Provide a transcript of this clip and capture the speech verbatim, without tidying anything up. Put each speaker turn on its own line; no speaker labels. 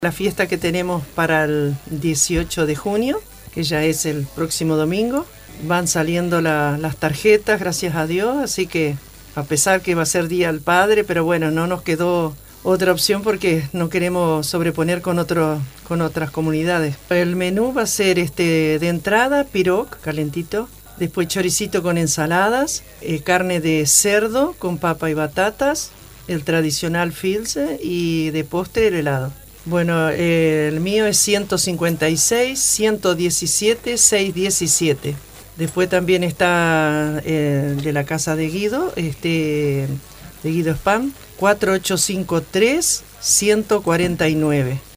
La fiesta que tenemos para el dieciocho de junio, que ya es el próximo domingo, van saliendo la, las tarjetas, gracias a Dios, así que a pesar que va a ser Día del Padre, pero bueno, no nos quedó otra opción porque no queremos sobreponer con, otro, con otras comunidades. El menú va a ser este de entrada, piroc, calentito, después choricito con ensaladas, eh, carne de cerdo con papa y batatas, el tradicional filse y de postre el helado. Bueno, eh, el mío es ciento cincuenta y seis, ciento diecisiete, seiscientos diecisiete. Después también está eh, de la casa de Guido, este, de Guido Spam, cuatro ocho cinco tres, ciento cuarenta y nueve.